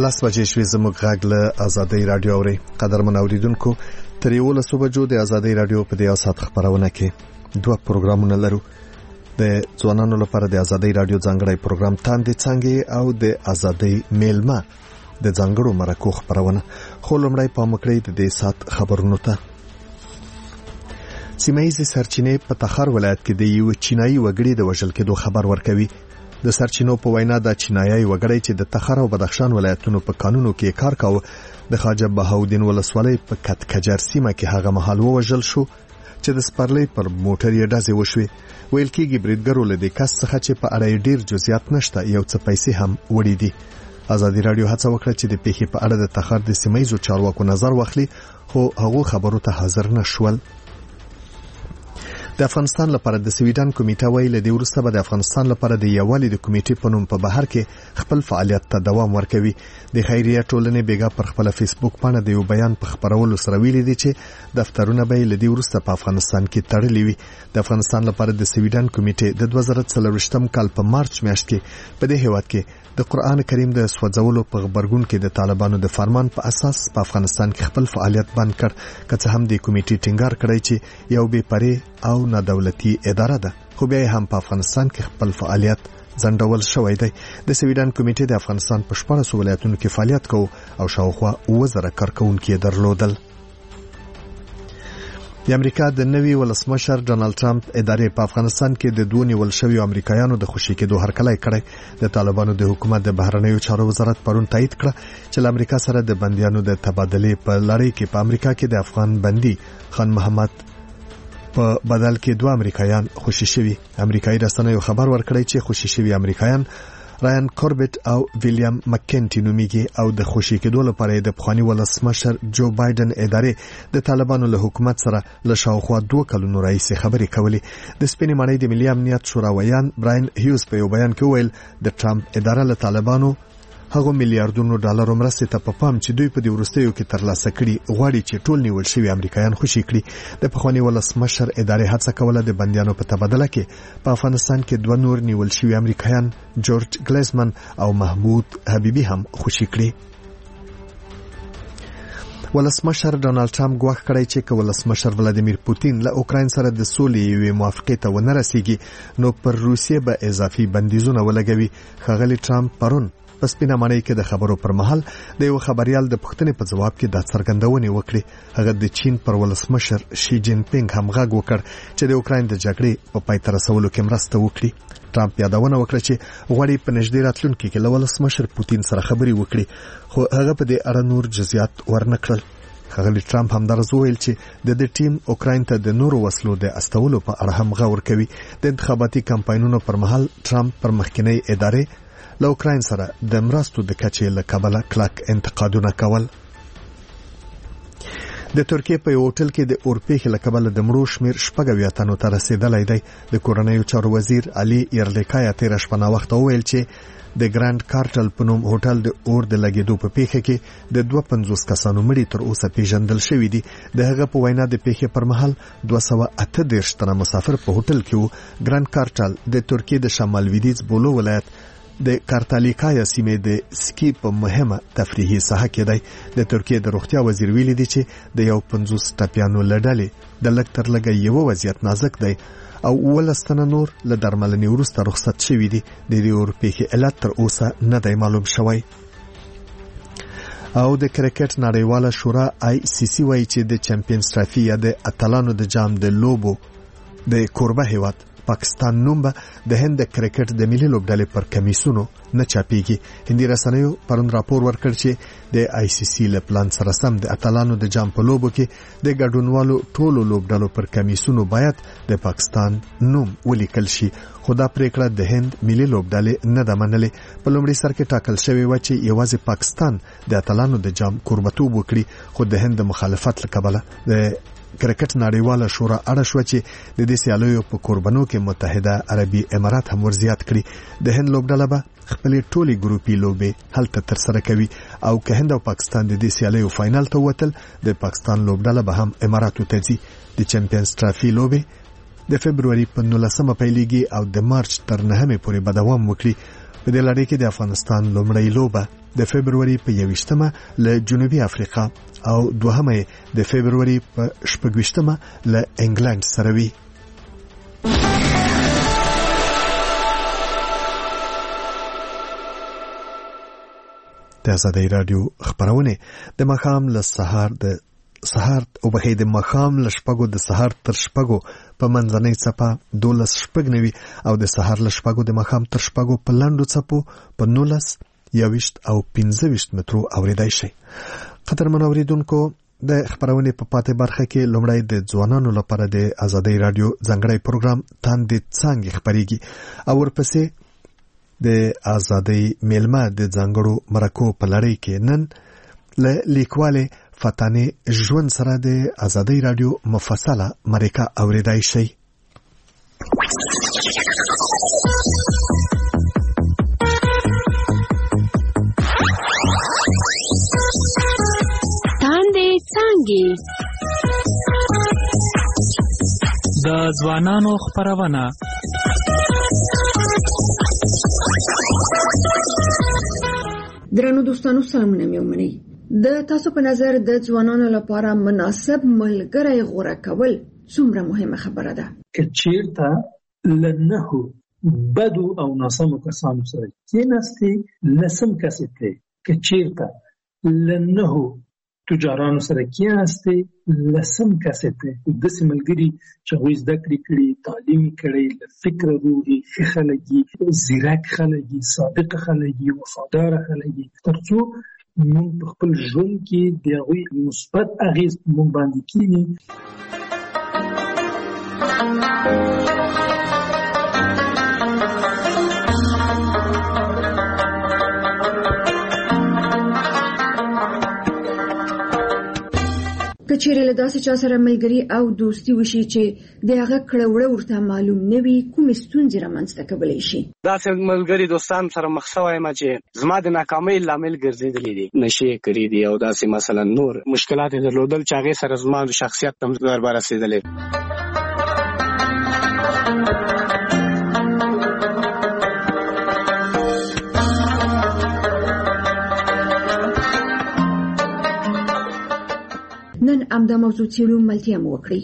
لاس بجې شوې زموږ غږ له آزادۍ رادیو اوري. قدرمن اوریدونکو، تر 11 بجو د آزادۍ رادیو په دې ساعت خبرونه کې دوه پروګرامونه لرو. د ځوانانو لپاره د آزادۍ رادیو ځانګړی پروګرام تاندې څنګه او د آزادۍ میلمه د ځانګړو مرکو خبرونه. خو لومړی پام وکړئ د دې ساعت خبرونو ته. سیمایي سرچینې په تخار ولایت کې د یو چینایي وګړي د وژل کېدو خبر ورکوي. د سرچینو په وینا د چینایي وګړي چې د تخار او بدخشان ولایتونو په قانونو کې کار کاوه د خواجه بهاودین ولسوالۍ په کټکجر سیمه کې هغه مهال وژل شو چې د سپرلۍ پر موټر یې ډزې وشوې. ویل کېږي بریدګرو له دې کس څخه چې په اړه ډیر جزئیات نشته یو څه پیسې هم وړي دي. آزادي رادیو هڅه وکړه چې د پیښې په اړه د تخار د سیمایي چارواکو نظر واخلي، خو هغه خبرو ته حاضر نشول. د افغانستان لپاره د سویډن کمیټه ویل د ورسته به د افغانستان لپاره د یووالي د کمیټې په نوم په بهر کې خپل فعالیت ته دوام ورکوي. د خیریه ټولنې بیګا پر خپل فیسبوک باندې د یو بیان په خبرولو سره ویلي دي چې دفترونه به ل دې ورسته په افغانستان کې تړلي وي. د افغانستان لپاره د سویډن کمیټې د 2023 کال په مارچ میاشت کې په دې هیواد کې د قرآن کریم د سوځولو په خبرګون کې د طالبانو د فرمان په اساس په افغانستان کې خپل فعالیت بند کړ. که هم د کمیټې ټینګار کړی چې یو بې پرې او نه دولتي اداره ده، خو بیا هم په افغانستان کې خپل فعالیت ځنډول شوی دی. د سویډن کمیټې د افغانستان په 14 ولایتونو کې فعالیت کوي او شاوخوا 1000 کارکونکي درلودل. د امریکا د نوي ولسمشر ډانلډ ټرمپ ادارې په افغانستان کې د دوه نیول شویو امریکایانو د خوشي کېدو هرکلی کړی. د طالبانو د حکومت د بهرنیو چارو وزارت پرون تایید کړ چې له امریکا سره د بندیانو د تبادلې په لړۍ کې په امریکا کې د افغان بندي خان محمد په بدل کې دوه امریکایان خوشي شوي. امریکایي رسنیو خبر ورکړی چې خوشي شوي امریکایان رایان کوربټ او ویلیام مکینټي نومیږي او د خوشي کېدو لپاره د پخوانی ولسمشر جو بایدن ادارې د طالبانو له حکومت سره له شاوخوا 2 کلونو راهیسې خبرې کولې. د سپینې ماڼۍ د ملي امنیت شورا ویان براین هیوز په یو بیان کې ویل د ټرمپ اداره له طالبانو هغه میلیارډونو ډالرو مرستې ته په پام چې دوی په دې وروستیو کې ترلاسه کړي غواړي چې ټول نیول شوی امریکایان خوشي کړي. د پخوانی ولسمشر ادارې هڅه کوله د بندیانو په تبادله کې په افغانستان کې 2 نور نیول شوی امریکایان جورج ګلیزمن او محمود حبیبي هم خوشي کړي. ولسمشر ډانلډ ټرمپ ګواښ کړی چې که ولسمشر ولادیمیر پوتین له اوکراین سره د سولې یوې موافقې ته ونه رسیږي نو پر روسیې به اضافي بندیزونه ولګوي. ښاغلی ټرمپ پرون په سپینه ماڼۍ کې د خبرو پر مهال د یو خبريال د پوښتنې په ځواب کې د څرګندونې وکړې. هغه د چین پر ولسمشر شي جین پینګ هم غږ وکړ چې د اوکراین د جګړې په پای ته رسولو کې مرسته وکړي. ټرمپ یادونه وکړه چې غواړي په نږدې راتلونکي کې له ولسمشر پوتین سره خبرې وکړي، خو هغه په دې اړه نور جزئیات ورنکړل. ښاغلی ټرمپ هم درز ویل چې د دې ټیم اوکراین ته د نورو وسلو د استولو په اړه هم غږ ورکوي. د انتخاباتي کمپاینونو پر مهال ټرمپ پر مخکنی ادارې له اوکراین سره د مرستو د کچې له کبله کلک انتقادونه کول. د ترکیه په یو هوټل کې د اورپېښې له کبله د مړو شمیر 80 تنو ته رسیدلی دی. د کورنیو چارو وزیر علي یرلیکایا تیر شپه وخت وویل چې د ګراند کارټل په نوم هوټل د اور د لګیدو په پیښه کې د 52 کسانو مړي تر اوسه پیژندل شوي دي. د هغه په وینا د پیښې پر مهال 238 تنه مسافر په هوټل کې وو. ګراند کارټل د ترکیه د شمال لویدیځ بولو ولایت د کارتالیکایا سیمې د سکی په مهمه تفریحي ساحه کې دی. د ترکیه د روغتیا وزیر ویلي دی چې د 50 ټپیانو لړلې د لږ تر لږه یو وضعیت نازک دی او 12 تنه نور له درملنې وروسته رخصت شوي دي. د دې اورپېښې علت تر اوسه نه دی معلوم شوی. او د کرکټ نړیواله شورا ICC وایي چې د چمپیونز ټرافي یا د اتلانو د جام د لوبو د کوربه هیواد پاکستان نوم به د هند د کرکټ د ملي لوبډلې پر کمیسونو نه چاپیږي. هندي رسنیو پرون راپور ورکړ چې د ICC له پلان سره سم د اتلانو د جام په لوبو کې د ګډونوالو ټولو لوبډلو پر کمیسونو باید د پاکستان نوم ولیکل شي، خو دا پریکړه د هند ملي لوبډلې نه ده منلې. په لومړي سر کې ټاکل شوی و چې یوازې پاکستان د اتلانو د جام کوربتوب وکړي، خو د هند د مخالفت له کبله د کرکټ نړیواله شورا اړه شو چې د دې سیالیو په قربانو کې متحده عربي امارات هم ورزیات کړي. د هند لوبډله به خپل ټولي ګروپي لوبې هلته تر سره کوي او که هند او پاکستان د دې سیالیو فائنل ته وتل د پاکستان لوبډله به هم اماراتو ته ځي. د چمپیونز ټرافي لوبې د فبرवरी په 19 پیلېږي او د مارچ تر 9 پورې به دوام وکړي. په دې لړۍ کې د افغانستان لومړی لوبه د فبرवरी په 21مه له جنوبي افریقا او دوهمه د فبرवरी په 28مه له انګلند سره وي. د آزادۍ رادیو خبرونه د مخام له سهار او بهې د مخام له شپږو د سهار تر شپږو په منځنۍ څپه 12 شپږ نوي او د سهار له شپږو د مخام تر شپږو په لاندو څپو په 19 21 او 15 مترو اوریدای شي. قدرمن اوریدونکو د خبرونه په پاتې برخه کې لومړی د ځوانانو لپاره د آزادۍ رادیو ځانګړی پروګرام تاندې څنګه خبريږي او ورپسې د آزادۍ میلمه د ځانګړو مرکو په لړۍ کې نن له لیکواله فتانه ژوند سره د آزادۍ رادیو مفصله مرکه اوریدای شي. تاندې څنګه د ځوانانو خبرونه درنو دوستانو سلامونه مې ومنئ. د تاسو په نظر د ځوانانو لپاره مناسب ملګری غوره کول څومره مهمه خبره ده؟ که چیرته لنهو بدو او ناسمو کسانو سره کېناستې لسم کسې ته، که چیرته لنهو تجارانو سره کېناستې لسم کسې ته، داسې ملګري چې هغوی زده کړې کړي، تعلیم کړی، له فکره روغي، ښه خلک دي، ځیرک خلک دي، صادق خلک دي، وفاداره خلک دي، تر څو موږ په خپل ژوند کې د هغوی مثبت اغېز په موږ باندې کېږي. که چیرې له داسې چا سره ملګري او دوستي وشي چې د هغه کړه وړه ورته معلوم نه وي، کومې ستونزې رامنځته کولی شي؟ داسې ملګري دوستان سره مخ شوی یم چې زما د ناکامۍ لامل ګرځېدلي دي، نشې کړي دي او داسې مثلا نور مشکلات یې درلودل چې هغې سره زما د شخصیت ته ضربه رسېدلې. نن امدا موضوع څیړو ملتیا مو وکړي.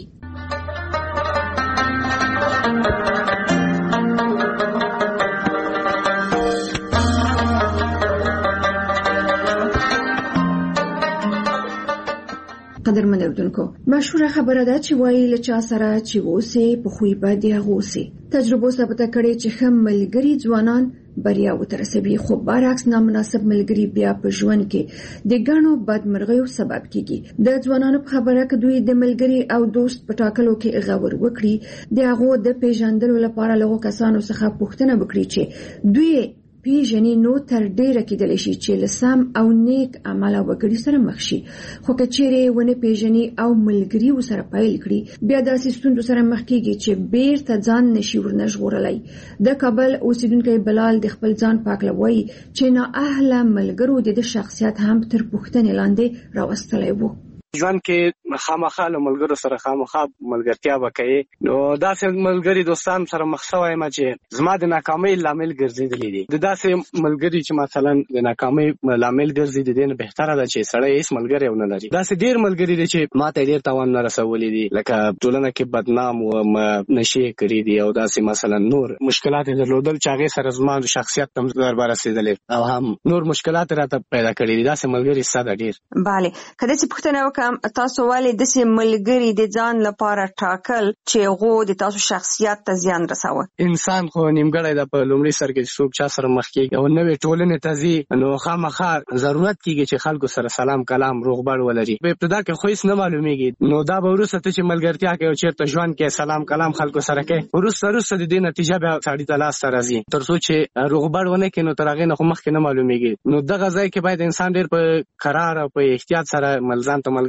قدرمن اوریدونکو، مشهوره خبره ده چې وایي له چا سره چې اوسې په خوی به دې هغه اوسې. تجربو ثابته کړې چې ښه ملګري ځوانان بریا وترسوي، خو برعکس نامناسب ملګري بیا په ژوند کې د ګڼو بدمرغیو سبب کیږي. د ځوانانو په خبره کې دوی د ملګري او دوست په ټاکلو کې غور وکړي، د هغو د پیژندلو لپاره له کسانو څخه پوښتنه وکړي چې دوی پیژنې، نو تر ډیره کېدلی شي چې له سم او نیک عمله وګړي سره مخ شي. خو که چیرې ونه پیژنې او ملګري ورسره پیل کړي، بیا داسې ستونزو سره مخ کېږي چې بیرته ځان نشي ورنژغورلی. د کابل اوسیدونکی بلال د خپل ځان پاکله وایي چې نااهله ملګرو د شخصیت هم تر پوښتنې لاندې راوستلی و. ژوند کې خامخا له ملګرو سره خامخا ملګرتیا وکړي، نو داسې ملګري دوستان سره مخ شوی یم چې زما د ناکامۍ لامل ګرځېدلي دي. د داسې ملګري چې مثلا د ناکامۍ لامل ګرځي، د دې نه بهتره ده چې سړی هیڅ ملګری ونه لري. داسې ډېر ملګري دي چې ما ته ډېر تاوان نه رسولی دي، لکه ټولنه کې بدنام وم، نشې کړي دي او داسې مثلا نور مشکلات یې درلودل چې هغې سره زما د شخصیت ته ضربه رسېدلې او هم نور مشکلات راته پیدا کړي دي. داسې ملګري سته ده ډېر. بله، که داسې پوښتنه تاسو ولې داسې ملګري د ځان لپاره ټاکل چې هغو د تاسو شخصیت ته زیان رسوه؟ انسان خو نیمګړی ده، په لومړي سر کې څوک چا سره مخ کېږي او نوې ټولنې ته ځي، نو خامخا ضرورت کېږي چې خلکو سره سلام کلام روغبړ ولري. په ابتدا کې خو هېڅ نه معلومېږي، نو دا به وروسته ته چې ملګرتیا کوې او چېرته ژوند کې سلام کلام خلکو سره کوې، وروسته د دې نتیجه بیا سړي ته لاسته راځي. تر څو چې روغبړ ونه کړي نو تر هغې نه خو مخکې نه معلومېږي. نو دغه ځای کې باید انسان ډېر په قرار او په احتیاط سره ځان ته ملګري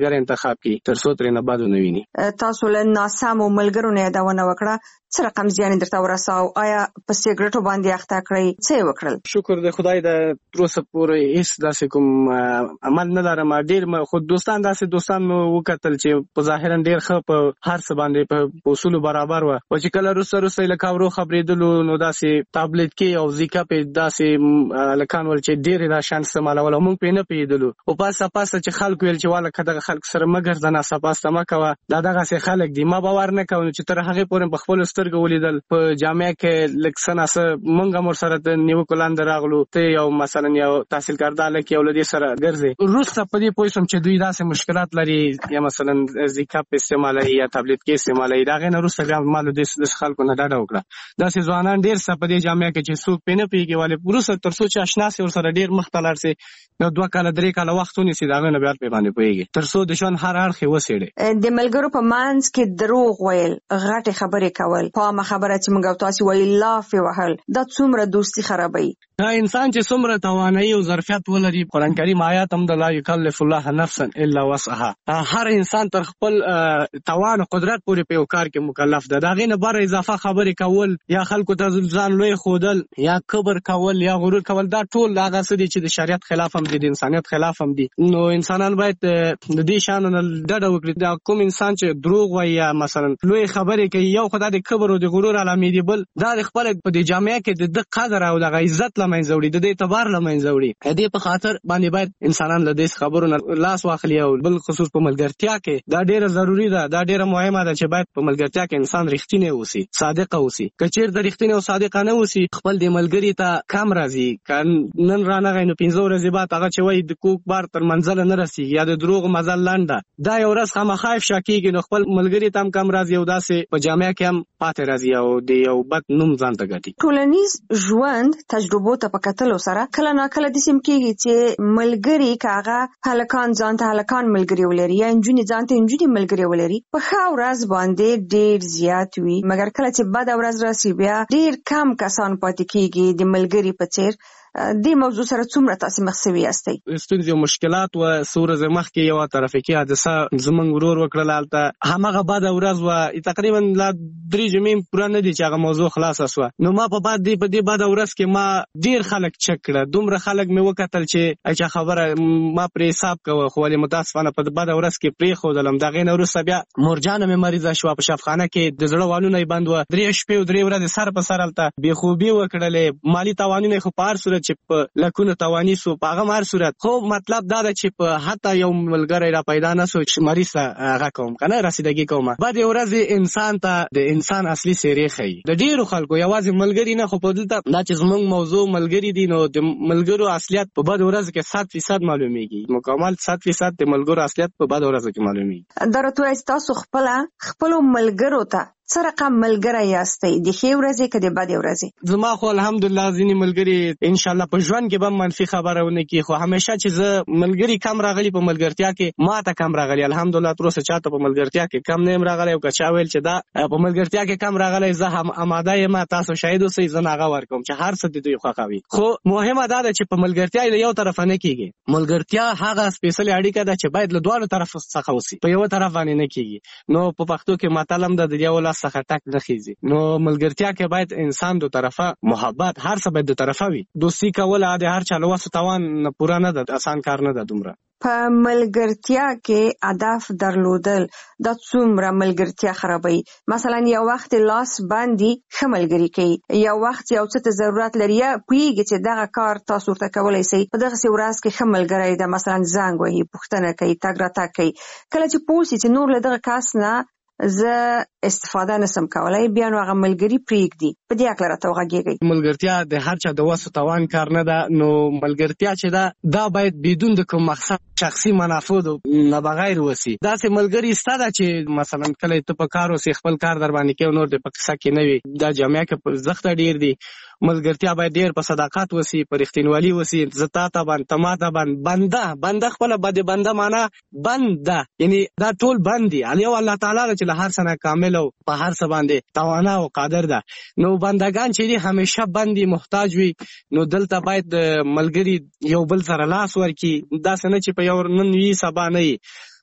ملګری انتخاب کړي ترڅو ترې نه بد ونه ویني. تاسو له ناسمو ملګرو نه یادونه وکړه، څه رقم زیان درته ورساو؟ آیا په سیګریټو باندې اخته کړی؟ څه یې وکړل؟ شکر د خدای د تر اوسه پورې هیڅ داسې کوم عمل نه لرم. ډېر خو دوستان داسې دوستان مو وکتل چې په ظاهرا ډېر ښه په هر څه باندې په اصولو برابر وه، او چې کله وروسته لکه ورو خبرېدلو نو داسې تابلیت کې او زیکا پې داسې هلکان ول چې ډېرې دا شیان استعمالول او موږ پې نه پوهېدلو. او پاسه چې خلک ویل چې واله که دغه خلک سره مه ګرځه، ناڅاپاسته مه کوه، دا دغسې خلک دي. ما باور نه کوو چې تر هغې پورې په خپلو سترګو ولیدل په جامعه کې لږ څه ناڅه موږ هم ورسره د نیوکو لاندې راغلو، ته یو مثلا یو تحصیل کرده هلک یو له دې سره ګرځې. وروسته په دې پوه شوم چې دوی داسې مشکلات لري، یا مثلا زیکاپ استعمالوي یا تابلیت کې استعمالوي. د هغې نه وروسته بیا ما له دې خلکو نه ډډه وکړه. داسې ځوانان ډېر څه په دې جامعه کې چې څوک پرې نه پوهېږي، ولې وروسته تر څو چې اشنا سي ورسره ډېر مخ ته لاړ سي، یو 2 کاله 3 کاله وخت ونیسي، د هغې نه بیا پرې باندې پوهېږي تر څو د ژوند هر اړخ یې وڅېړي. د ملګرو په منځ کې دروغ ویل، غټې خبرې کول، په عامه خبره چې موږ او تاسو وایي لافې وهل، دا څومره دوستي خرابوي. دا انسان چې څومره توانایي او ظرفیت ولري، قرآن کریم آیات هم د لا یکلف الله نفسا الا وسعها، هر انسان تر خپل توان او قدرت پورې په یو کار کې مکلف ده. د هغې نه بره اضافه خبرې کول یا خلکو ته ځان لوی ښودل یا کبر کول یا غرور کول، دا ټول هغه څه دي چې د شریعت خلاف هم دي، د انسانیت خلاف هم دي. نو انسانان باید د دې شیانو نه ډډه وکړي. دا کوم انسان چې دروغ وایي یا مثلا لوی خبرې کوي، یو خو دا د کبر او د غرور علامې دي، بل دا د خپل په دې جامعه کې د قدر او د عزت له منځه وړي، د دې اعتبار له منځه وړي. دې په خاطر باندې باید انسانان له دې خبرو نه لاس واخلي. او بل خصوص په ملګرتیا کې دا ډېره ضروري ده، دا ډېره مهمه ده چې باید په ملګرتیا کې انسان رښتینی اوسي، صادق اوسي. که چېرته رښتینی او صادق نه اوسي، خپل د ملګري ته کم راځي. که نن رانغی نو 15 ورځې بعد هغه چې وایي د کوک بار تر منزله نه رسېږي یا د دروغو مزل لنډه، دا یو ورځ خامخا افشا کېږي. نو خپل ملګري ته هم کم راځي او داسې په جامعه کې هم پاتې راځي او د یو بد نوم ځان ته ګټي. ټولنیز ژوند تجربو ته په کتلو سره کله ناکله داسې کېږي چې ملګري که هغه هلکان ځان ته هلکان ملګري ولري یا نجونې ځان ته نجونې ملګري ولري، په ښه ورځ باندې ډېر زیات وي، مګر کله چې بده ورځ راسي بیا ډېر کم کسان پاتې کېږي د ملګري په څېر. دې موضوع سره څومره تاسو مخ شوي یاستئ؟ ستونزې او مشکلات و څو ورځې مخکې یوه ترافیکي حادثه زموږ ورور وکړله، هلته هماغه بده ورځ وه، تقریبا لا 3 جمعې پوره نه دي چې هغه موضوع خلاصه سوه. نو ما په دې بده ورځ کې ما ډېر خلک چک کړه، دومره خلک مې وکتل چې اچھا خبره ما پرې حساب کوه، خو ولې متاسفانه په بده ورځ کې پرېښودلم. د هغې نه وروسته بیا مورجانه مې مریضه شوه، په شفخانه کې د زړه والونه یې بند وه، 3 شپې او 3 ورځې سر په سر هلته بېخوبي وکړلې، مالي تاوانونه یې خو په هر صورت چې په لکونه توانی سو، په هغه هر صورت. خو مطلب دا ده چې په حتی یو ملګری را پیدا نه سو چې مریض ته هغه کوم که نه رسیدګي کومه. بعد یو ورځ انسان ته د انسان اصلي څېرې ښیي. د ډېرو خلکو یوازې ملګري نه، خو په دلته دا چې زموږ موضوع ملګري دي، نو د ملګرو اصلیت په بد ورځ کې 100% معلومیږي، مکمل 100% د ملګرو اصلیت په بد ورځ کې معلومیږي. دا راته وایي تاسو خپلو ملګرو ته څه رقم ملګری یاستئ، د ښې ورځې که د بدې ورځې؟ زما خو الحمدلله ځینې ملګري انشاءالله په ژوند کې به منفي خبره ونه کړي، خو همیشه چې زه ملګري کم راغلي په ملګرتیا کې ما ته کم راغلي، الحمدلله تر اوسه چاته په ملګرتیا کې کم نه یم راغلی. او که چا ویل چې دا په ملګرتیا کې کم راغلی، زه هم اماده یم، تاسو شاهد اوسئ، زه نه هغه ورکوم چې هر څه د دوی خوښه وي. خو مهمه دا ده چې په ملګرتیا له یو طرفه نه کېږي. ملګرتیا هغه سپېڅلې اړیکه ده چې باید له دواړو طرفو څخه اوسي، په یوه طرف باندې نه کېږي. نو په پښتو کې متل هم ده، د یو لاس څخه ټک نه خیږي. نو ملګرتیا کې باید انسان دو طرفه محبت، هر څه باید دو طرفه وي. دوستي کول د هر چا له وسو توان پوره نه ده، آسان کار نه ده دومره. په ملګرتیا کې هدف درلودل دا څومره ملګرتیا خرابوي؟ مثلا یو وخت لاس باندې ښه ملګري کوي، یو وخت یو څه ته ضرورت لري، یا پوهېږي چې دغه کار تاسو ورته کولی شئ، په دغسې ورځ کې ښه ملګری ده، مثلا زنګ وهي، پوښتنه کوي، تګ راتګ کوي. کله چې پوه شي چې نور له دغه کس نه زه استفاده نسم کولای، بیا نو هغه ملګري پرېږدي. په دې هکله راته وغږېږئ. ملګرتیا د هر چا د وسو توان کار نه ده. نو ملګرتیا چې ده دا باید بدون د کوم مقصد شخصي منافعو نه بغیر وسي. داسې ملګري سته ده چې مثلا کله ته په کار اوسې، خپل کار در باندې کوي، نور د په قصه کې نه وي. دا جامعه کې زښته ډېر دي. ملګرتیا باید ډېر په صداقت وسي، په رښتینولي وسي. زه تا ته باندې، ته ما ته باندې، بنده خپله د بنده معنا بند ده، یعنی دا ټول بند دي. یو الله تعالی ده چې له هر څه نه کامل او په هر څه باندې توانا او قادر ده. نو بندگان چې دي همیشه بندي محتاج وي. نو دلته باید ملګري یو بل سره لاس ورکړي، داسې نه چې په یو نن وي سبا نه وي.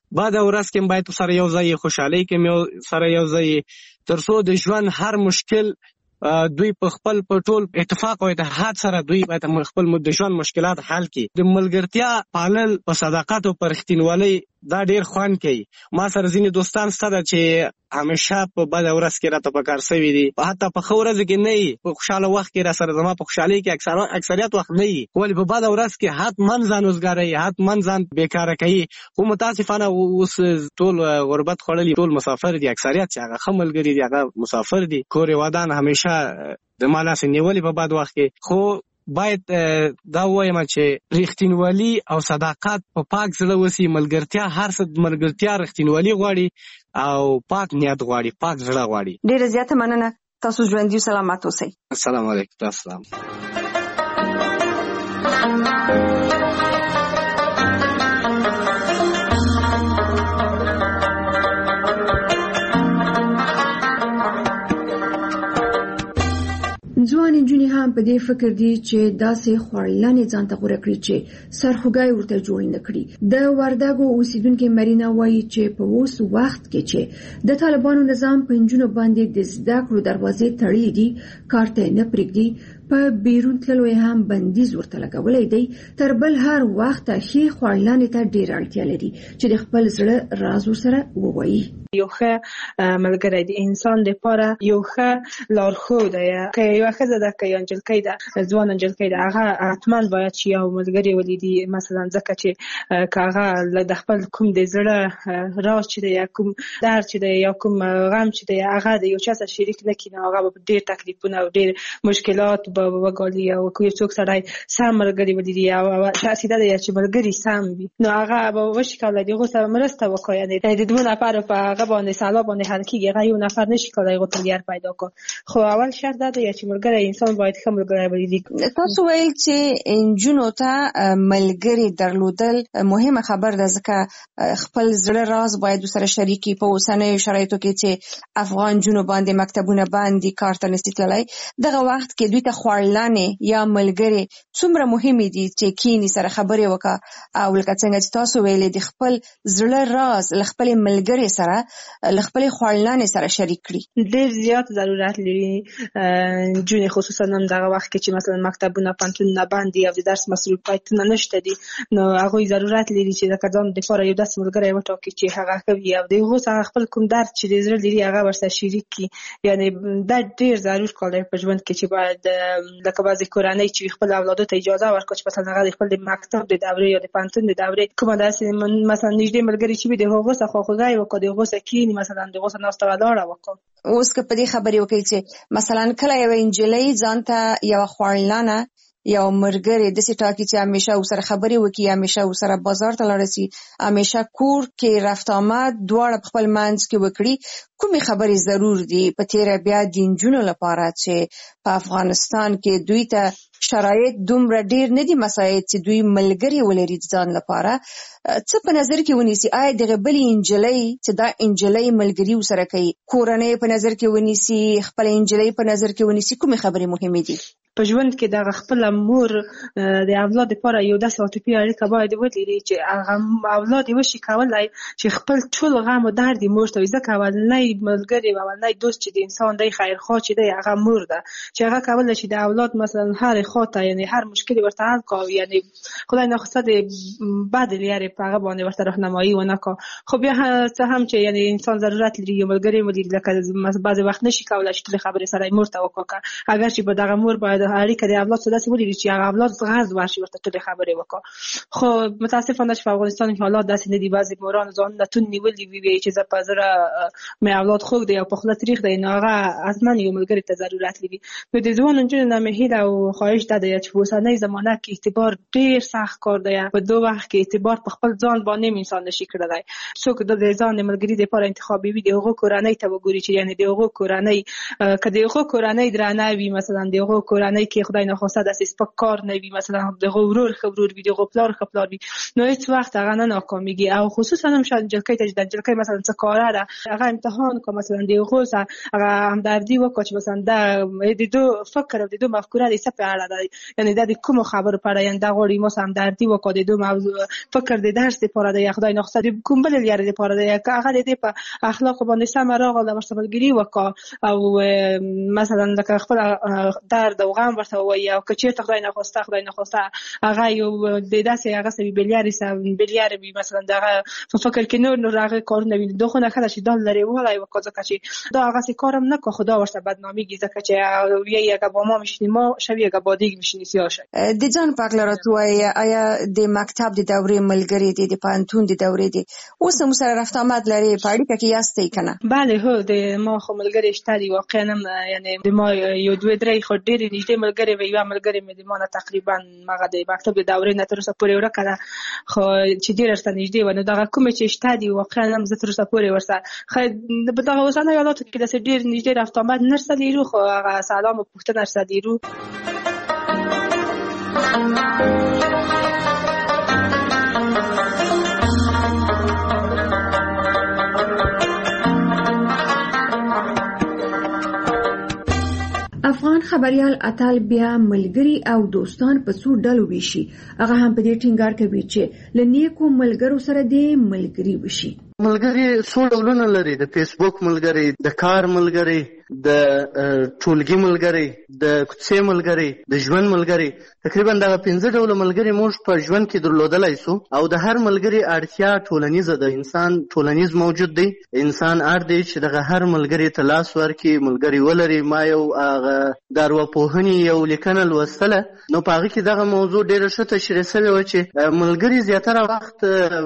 بعد ورځ کې باید سره یو ځای خوشحالي کې سره یو ځای ترڅو د ژوند هر مشکل دوی په خپل په ټول اتفاق او اتحاد سره دوی باید خپل د ژوند مشکلات حل کړي. د ملګرتیا پالل په صداقت او په رښتینولۍ دا ډیر خوند کوي. ما سره ځینې دوستان سره چې همیشه په بد ورځ کې راته پکار سوي دي، حتی په ښه ورځ کې نه وي، په خوشاله وخت کې را سره زما په خوشحالۍ کې اکثریت وخت نه وي، ولې په بد ورځ کې حتما ځان وزګاروي، حتما ځان بیکاره کوي. خو متاسفانه اوس ټول غربت خوړلي، ټول مسافر دي، اکثریت چې هغه ښه ملګري دي هغه مسافر دي، کور ودان همیشه د ما لاس نیولې په بد وخت کې. خو باید دا وایم چې رښتینولي او صداقت په پاک زړه وسی. ملګرتیا هر څه ملګرتیا رښتینولي غواړي او پاک نیت غواړي، پاک زړه غواړي. ډیره زیاته مننه. تاسو ژوندي او سلامات اوسئ. السلام علیکم. السلام. ځوان نجونې هم په دې فکر دي چې داسې خوړلانې ځان ته غوره کړي چې سرخوږی ورته جوړ نه کړي. د وردګو اوسیدونکو مرینا وایي چې په اوس وخت کې چې د طالبانو نظام په نجونو باندې د زده کړو دروازې تړلې دي، کار ته نه پرېږدي، په بیرون تللو هم بندیز ورته لګولی دی. تر بل هر وخت ښې خوړلانې ته ډېره اړتیا لري چې د خپل زړه راز ورسره ووایي. یو ښه ملګری د انسان لپاره یو ښه لارښود دی. که یوه ښځه ده که یوه نجلۍ ده، ځوانه نجلۍ ده، هغه حتما باید چې یو ملګری ولیدي. مثلا ځکه چې که هغه د خپل کوم د زړه راز چې دی یا کوم درد چې دی یا کوم غم چې دی هغه د یو چا سره شریک نه کړي، نو هغه به ډېر تکلیفونه او ډېر مشکلات وګالي. او که یو څوک سړی سم ملګري ولري او تاسې دا دی چې ملګري سم وي، نو هغه به وشي کولی د هغو سره مرسته وکړي. یعنې د دوه نفرو په هغه باندې سلا باندې حل کېږي، هغه یو نفر نشي کولی هغو تغیر پیدا کړي. خو اول شرط دا دی چې ملګری انسان باید ښه ملګری ولري. تاسو ویل چې نجونو ته ملګري درلودل مهمه خبر ده، ځکه خپل زړه راز باید سره شریکي. په اوسنیو شرایطو کې چې افغان نجونو باندې مکتبونه باندې کار ته نشي تللی، دغه وخت کې دوی ته خوړلانې یا ملګري څومره مهمې دي چې کینی سره خبرې وکړه او لکه څنګه چې تاسو ویلې د خپل زړه راز له خپل ملګري سره له خپل خوړلانې سره شریک کړي. ډېر زیات ضرورت لري نجونې، خصوصا هم دغه وخت کې چې مثلا مکتبونه پوهنتونونه بند دي او د درس مصروفیتونه نشته دي، نو هغوی ضرورت لري چې د ځان دپاره یو داسې ملګری وټاکي چې هغه ښه وي او د هغو څخه خپل کوم درد چې د زړه لري هغه ورسره شریک کړي. یعنې دا ډېر ضرور کار دی په ژوند کې چې باید لکه بعضې کورنۍ چې خپل اولادو ته اجازه ورکړي چې مثلا هغه د خپل د مکتب د دورې یا د پوهنتون د دورې کومه داسې مثلا نږدې ملګري چې وي د هغو څخه خواخوږی وکړي، د هغو څخه کښېني، مثلا د هغو څخه ناسته ولاړه وکړي. اوس که په دې خبرې وکړي چې مثلا کله یوه نجلۍ ځان ته یوه خوړلانه یو ملګری داسې ټاکي چې همیشه ورسره خبرې وکړي، همیشه ورسره بازار ته لاړه شي، همیشه کور کې رفت آمد دواړه په خپل منځ کې وکړي، کومې خبرې ضرور دي په تیره بیا د نجونو لپاره چې په افغانستان کې دوی ته شرایط دومره ډیر نه دي مساعد چې دوی ملګري ولري ځان لپاره؟ څه په نظر کې ونیسي؟ آیا دغه بلې نجلۍ چې دا نجلۍ ملګري ورسره کوي، کورنۍ په نظر کې ونیسي، خپل نجلۍ په نظر کې ونیسي، کومې خبرې مهمې دي؟ په ژوند کې دغه خپل مور د اولاد لپاره یو داسې عاطفي اړیکه باید ولري چې هغه اولاد یې وشي کولی چې خپل ټول غم او درد یې مور ته وي. ځکه اولنی ملګری او اولنی دوست چې د انسان دی خیرخواه چې دی هغه مور ده، چې هغه کولی چې د اولاد مثلا هر خوا ته یعنې هر مشکل ورته حل کړي، یعنې خدای نخواسته د بد لرې په هغه باندې ورته راهنمایي ونه کړي. خو بیا څه هم چې یعنې انسان ضرورت لري یو ملګری ولري، لکه بعضې وخت نشي کولی چې ټولې خبرې سره مور ته وکړي، اگر چې به دغه مور باید اړیکه د اولاد سره داسې ولري چې هغه اولاد غرض ورشي ورته ټولې خبرې وکړي. خو متاسفانه چې په افغانستان کې حالات داسې نه دي. بعضې مورانو ځانونه توند نیولي وي چې زه په زړه مې اولاد خوږ دی او په خوله تریخ دی، نو هغه حتما یو ملګري ته ضرورت لري. نو د ځوانو نجونو نه مې هیله او خواهش دا دی چې په اوسنۍ زمانه کې اعتبار ډېر سخت کار دی. په دو وخت کې اعتبار په خپل ځان باندې انسان نشي کړلی. څوک د ځان د ملګري دپاره انتخابوي، د هغو کورنۍ ته وګوري چې یعنې د هغو کورنۍ که د هغو کورنۍ درنه وي، مثلا د هغو کورنۍ کې خدای نخواسته داسې سپک کار نه وي، مثلا د هغو ورور ښه ورور وي، د هغو پلار ښه پلار وي، نو هېڅ وخت هغه نه ناکامېږي. او خصوصا هم شاید نجلۍ ته چې د نجلۍ مثلا څه کاره ده هغه امتحان کړه، مثلا د هغو سره هغه همدردي وکړه چې مثلا د دو فکر او د دو مفکوره د څه په اړه ده، یعنی د کوم خبرو په اړه یعنی دا غوړي مو سم دردي وکړو د دوه موضوع فکر د درس لپاره د خدای نخسه د کوم بل لري لپاره د هغه د په اخلاق باندې سم راغله ورسره ملګری وکړه او مثلا د خپل درد او غم ورته وایي او کچې ته خدای نخواسته هغه یو د داسې هغه سوي بلیاري مثلا دغه په فکر کې نور هغه کار نه وي دوه نه خلاص دال لري ولای وکړه چې دا هغه کارم نه کو خدا ورته بدنامي ځکه چې یې هغه با ما میشنی ما شوی هغه با دیګ میشنی سیاشه د جان پاکلراتوی آیا د مکتب د دورې ملګری دي د پانتون د دورې دي اوس هم سره رفت آمد لري په اړیکه کې یاستئ کنه؟ بله هو د ما خو ملګری شته دي واقعا یعنی د ما یو دوه درې خو ډېر نږدې ملګری وي یو ملګری مې د ما تقریبا مغه د مکتب د دورې نه تر اوسه پورې ورکړه خو چې ډېر سره نږدې و نو دا کوم چې شته دي واقعا هم زه تر اوسه پورې ورسره خو په دغه اوسنۍ حالاتو کې د ډېر نږدې رفت آمد نرسه دیرو خو هغه سلام او پوښتنه نرسه دیرو. افغان خبريال اتل بیا ملګری او دوستان په څو ډلو ویشي هغه هم په دې ټینګار کوي چې لنیکو ملګرو سره دې ملګری وشي. ملګری څو ډولونه لري، د فیسبوک ملګری، د کار ملګری، د ټولګي ملګری، د کوڅې ملګری، د ژوند ملګری. تقریبا دا 15 ډوله ملګری موږ په ژوند کې درلودلای سو او د هر ملګری اړتیا ټولنیزه ده. انسان ټولنیز موجود دی، انسان اړ دی چې دغه هر ملګری ته لاس ورکړي، ملګری ولري. ما یو د ارواپوهنې یو لیکنه لوستله نو په هغه کې دغه موضوع ډېره ښه تشریح شوې وه چې ملګري زیاتره وخت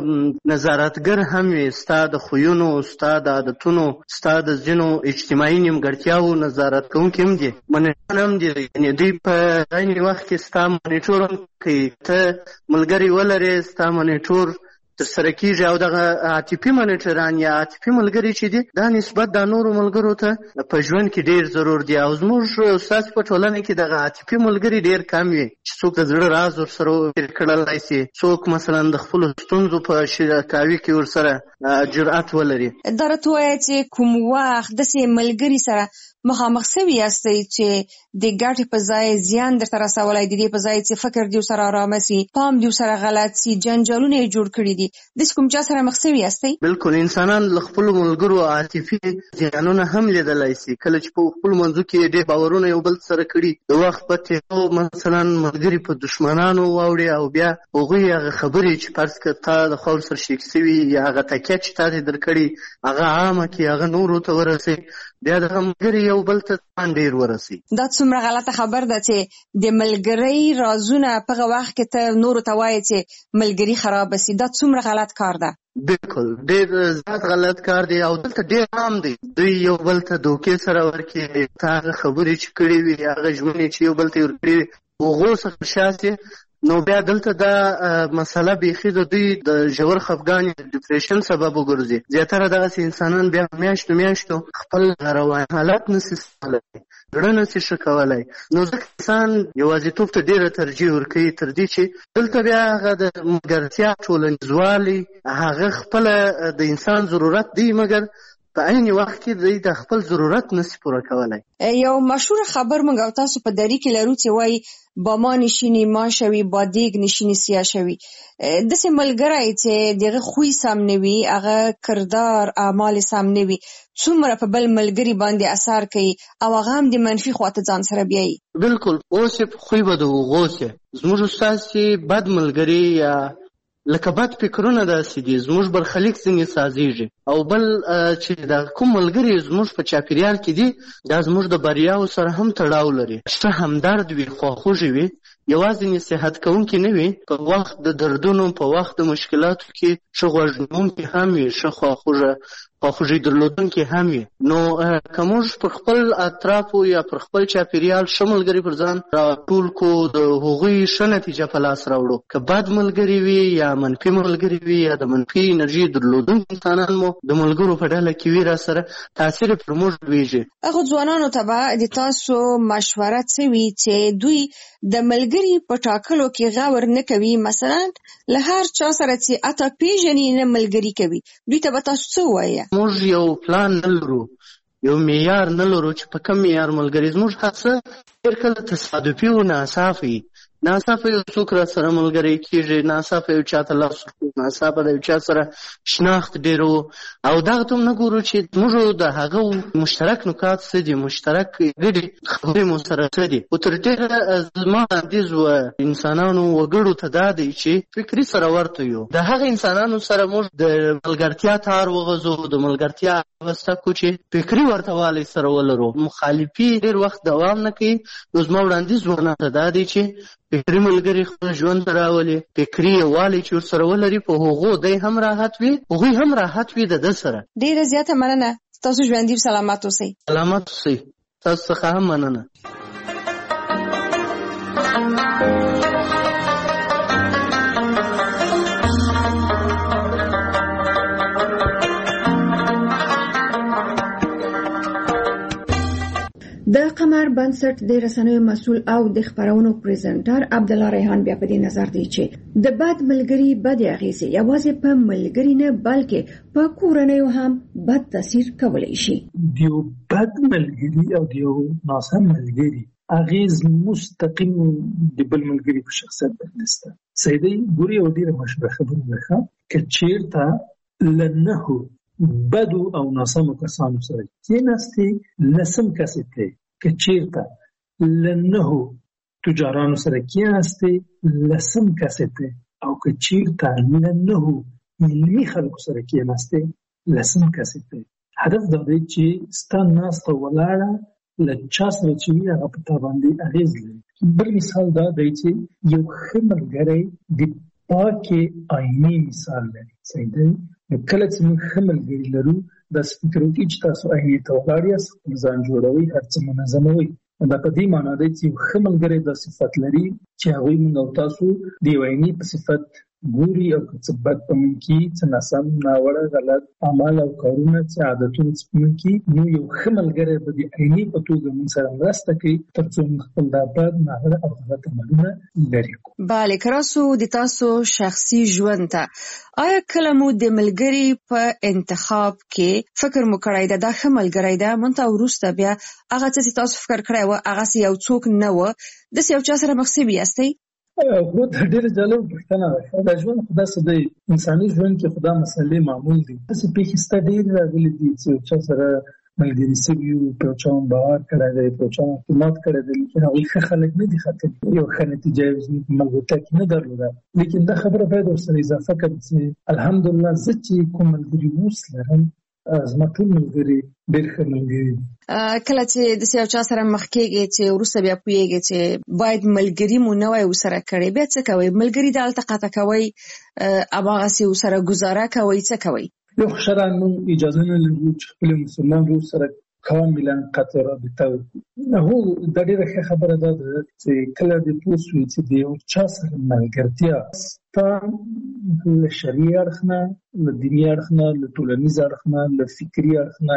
نظارتګر هم وي، ستا د خویونو، ستا د عادتونو، ستا د ځینو اجتماعي نیمګړتیاوو نظارت کوونکي هم دي، منیټور هم دي. یعنې دوی په عین وخت کې ستا منیټور هم کوي. ته ملګري ولرې، ستا منیټور ترسره کېږي او دغه عاطفي منیټران یا عاطفي ملګري چې دي دا نسبت د نورو ملګرو ته په ژوند کې ډېر ضرور دي. او زموږ ستاسې په ټولنه کې دغه عاطفي ملګري ډېر کم وي چې څوک د زړه راز ورسره شریک کړلی شي، څوک مثلا د خپلو ستونزو په شریکاوي کې ورسره جرأت ولري. دا راته وایه چې کوم وخت داسې ملګري سره مخامخ سوي یاستئ چې د ګټې په ځای زیان درته رسولی، د دې په ځای چې فکر دې ورسره ارامه سي، پام دې ورسره غلط سي، جنجالونه یې جوړ کړي دي، داسې کوم چا سره مخ سوي یاستئ؟ بلکل، انسانان له خپلو ملګرو عاطفي زیانونه هم لیدلی سي. کله چې په خپلو منځو کې ډېر باورونه یو بل سره کړي، د وخت په تېرو مثلا ملګري په دښمنانو واوړي او بیا هغوی هغه خبرې چې فرض کړه تا د خوا ورسره شریک سوي یا هغه تکیه چې تا دې درکړي هغه عامه کړي، هغه نورو ته ورسوي، بیا دغه ملګري یو بل ته ډېر ورسي. دا څومره غلطه خبر ده چې د ملګرۍ رازونه په هغه وخت کې ته نورو ته وایې چې ملګري خرابه سي. دا څومره غلط کار ده. بلکل ډېر زیات غلط کار دی او دلته ډېر عام دی. دوی یو بل ته دوکې سره ورکړي، ته هغه خبرې چې کړې وي، هغه ژمنې چې یو بل ته یې ورکړې وي هغو څخه شا نو بیا دلته دا مسله بیخي د دوی د ژور خفګان د ډیپریشن سبب وګرځي. زیاتره دغسې انسانان بیا میاشتو خپل رواني حالت نسي سمولی، زړه نسي ښه کولی. نو ځکه انسان یوازیتوب ته ډېره ترجیح ورکوي تر دې چې دلته بیا هغه د ملګرتیا ټولنیزوالی هغه خپله د انسان ضرورت دی، مګر په عین وخت کې دوی د خپل ضرورت نسي پوره کولی. یو مشهور خبر موږ او تاسو په دری کې لرو چې وایي با ما نشینی ما شوي، با دیګ نشینی سیا شوي. داسې ملګری چې دغه خوی سم نه وي، هغه کردار اعمال سم نه وي، څومره په بل ملګري باندې اثر کوي او هغه هم د منفي خواته ځان سره بیایي. بلکل، اوس یې خوی به د هغو سي. زموږ ستاسې بد ملګري یا لکه بد فکرونه داسې دي، زموږ برخلیک ځینې سازېږي. او بل چې د کوم ملګري زموږ په چاپېریال کې دي دا زموږ د بریاو سره هم تړاو لري. ښه همدرد وي، خواخوږي وي، یوازې نصیحت کوونکي نه وي، په وخت د دردونو، په وخت د مشکلاتو کې ښه غوږ نیونکي هم وي، ښه خواخوږي درلودونکي هم وي. نو که موږ پر خپل اطرافو یا پر خپل چاپېریال ښه ملګري پر ځان راټول کړو، د هغوی ښه نتیجه په لاس راوړو. که بد ملګري وي یا منفي ملګري وي یا د منفي انرژي درلودونکي انسانان مو د ملګرو په ډله کې وي راسره، تاثیر پر موږ لویږي. هغو ځوانانو ته به د تاسو مشوره څه وي چې دوی د ملګري په ټاکلو کې غور نه کوي؟ مثلا له هر چا سره چې اته پیژني نه ملګري کوي، دوی ته به تاسو څه ووایه؟ موږ یو پلان نه لرو یو معیار نه لرو چې په کوم معیار ملګري زموږ هڅه ډېر کله تصادفي او ناڅاپه وي. ناڅاپه یو څوک را سره ملګری کېږي، ناڅاپه یو چا ته لاس ورکوو، ناڅاپه د یو چا سره شناخت ډېر و او دغه ته هم نه ګورو چې زموږ د هغه مشترک نکات څه دي، مشترک ګډې خبرې مو سره څه دي. خو تر ډېره زما وړاندیز و انسانانو وګړو ته دا دی چې فکري سره ورته یو. د هغه انسانانو سره موږ د ملګرتیا تار وغځو، د ملګرتیا وسته کو چې فکري ورته والی سره ولرو. مخالفي ډېر وخت دوام نه کوي. نو زما وړاندیز ورنه ته دا دی چې فکري ملګري خپل ژوند ته راولي، فکري یووالی چې ورسره ولري، په هغو دی هم راحت وي، هغوی هم راحت وي د ده سره. ډېره زیاته مننه. تاسو ژوندي سلامت اوسئ. سلامت اوسئ. تاسو څخه هم مننه. د قمر بنسټ د رسنیو مسؤل او د خبرونو پریزنټر عبدالله ریحان بیا په دې نظر دی چې د بد ملګري بد اغیزې یوازې په ملګري نه بلکې په کورنیو هم بد تاثیر کولی شي. دیو بد ملګري او دیو ناسم ملګري اغیز مستقیم د بل ملګري په شخصیت باندې سیدی ګوري او ډیره مشهوره خبره ده چې چیرته لنهو بدو او ناسم کسانو سره کېناستې لسم کسې ته که چیرته لنهو تجارانو سره کېناستې لسم کسې ته او که چیرته لنهو علمي خلکو سره کېناستې لسم کسې ته. هدف دا دی چې ستا ناسته ولاړه له چا سره چې وي هغه په تا باندې اغېز لري. بل مثال دا دی چې یو ښه ملګری د پاکې آینې مثال لري. صحیح دی. کله چې موږ ښه ملګري لرو داسې فکر وکړئ چې تاسو آینې ته ولاړ یاست، ځان جوړوئ، هر څه منظموئ. دا په دې معنا دی چې یو ښه ملګری دا صفت لري چې هغوی موږ او تاسو د یو آینې په صفت ګوري او که څه بد په موږ کې، څه ناسم ناوړه غلط اعمال او کارونه، څه عادتونه چې په موږ کې، نو یو ښه ملګری به د آینې په توګه موږ سره مرسته کوي تر څو موږ خپل دا بد ناوړه او غلط عملونه لرې کړو. بله، که راسو د تاسو شخصي ژوند ته آیا کله مو د ملګري په انتخاب کې فکر مو کړی ده دا ښه ملګری ده، منتها وروسته بیا هغه څه چې تاسو فکر کړی و هغسې یو څوک نه و، داسې یو چا سره مخ شوي یاستئ؟ خو دا ډېره جالبه پوښتنه ده. دا ژوند خو داسې دی، انساني ژوند کې خو دا مسئلې معمول دي. داسې پېښې سته ډېرې راغلي دي چې یو چا سره ملګري شوي وي، په یو چا باور کړی دی، په یو چا اعتماد کړی دی، لیکن هغوی ښه خلک نه دي ختلي، یو ښه نتیجه یې زموږ په ملګرتیا کې نه درلوده. لیکن دا خبره باید ورسره اضافه کړم چې الحمدلله زه چې کوم ملګري اوس لرم زما ټول ملګري ډېر ښه ملګري دي. کله چې داسې یو چا سره مخ کېږئ چې وروسته بیا پوهېږئ چې باید ملګري مو نه وای ورسره کړی، بیا څه کوئ؟ ملګري دلته قطع کوئ، هماغسې ورسره ګزاره کوئ، څه کوئ؟ یو خو شرعاً موږ اجازه نه لرو چې خپل مسلمان ورور سره کاملا قطع رابطه وکړو. هو دا ډېره ښه خبره دا ده چې کله دې پوه شوې چې د یو چا سره ملګرتیا ستا له شرعي اړخ نه، له دیني اړخ نه، له ټولنیز اړخ نه، له فکري اړخ نه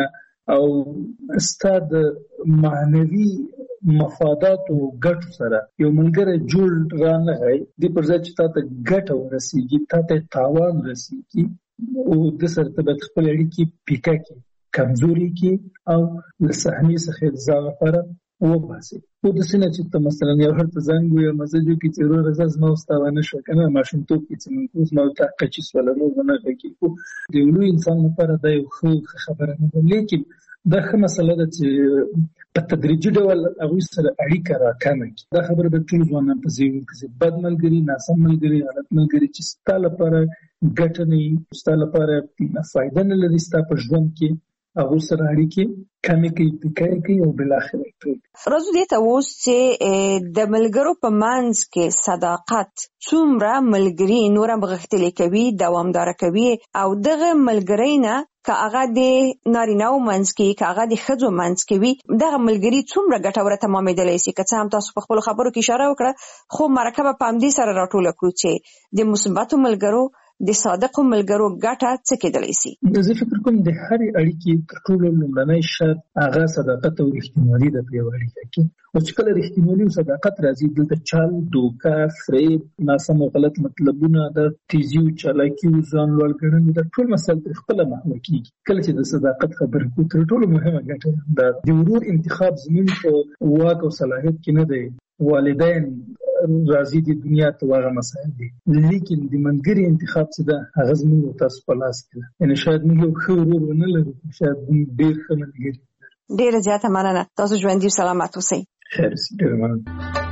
او ستا د معنوي مفاداتو ګټو سره یو ملګری جوړ رانغی، دې پر ځای چې تا ته ګټه ورسېږي، تا ته تاوان رسېږي، او د سره ته باید خپل اړیکې پیکه کړي، کمزوري کړي او له صحنې څخه د ځان لپاره وباسي. خو داسې نه چې ته مثلا یو هر ته زنګ ووایې مسج وکړي چې وروره زه زما او ستا ونه شوه، که نه ماشومتوب کې چې موږ اوس ما ورته قچي سوله نور به نه غږېږي. خو د یو لوی انسان لپاره دا یو ښه خبره نه ده. لیکن دا ښه مسله ده چې په تدریجي ډول هغوی سره اړیکه راکمه کړي. دا خبره به ټول ځوانان په ذهن کې بد ملګري، ناسم ملګري، غلط ملګري چې ستا لپاره ګټه نه وي، ستا لپاره فایده نه لري ستا په ژوند کې، هغو سره اړیکې کمې کوي، پیکه یې کوي او بالاخره یې کوي. راځو دې ته اوس چې د ملګرو په منځ کې صداقت څومره ملګري نور هم غښتلي کوي، دوامداره کوي، او دغه ملګري نه که هغه د نارینه‌و منځ کې، که هغه د ښځو منځ کې وي، دغه ملګري څومره ګټوره تمامېدلی شي. که څه هم تاسو په خپلو خبرو کې اشاره وکړه، خو مرکه به په همدې سره راټوله کړو چې د مثبتو ملګرو د صادقو ملګرو ګټه څه کېدلی شي؟ زه فکر کوم د هرې اړیکې تر ټولو لومړنی شرط هغه صداقت او رښتینولي ده په یوه اړیکه کې. او چې کله رښتینولي او صداقت راځي دلته چل، دوکه، فریب، ناسم او غلط مطلبونه، د تیزي او چالاکي او ځان لوړ ګڼل د ټول مسایل تر خپله محوه کېږي. کله چې د صداقت خبرې کوو تر ټولو مهمه ګټه ده د ورور انتخاب زموږ په واک او صلاحیت کې نه دی. والدین راځي د دنیا ته هغه مسایل دي، لیکن د ملګري انتخاب څه ده هغه زموږ او تاسو په لاس کې ده. یعنې شاید موږ یو ښه ورور ونه لرو، شاید موږ ډېر ښه ملګري. ډېره زیاته مننه. تاسو ژوندي سلامت اوسئ. خیر، ډېره مننه.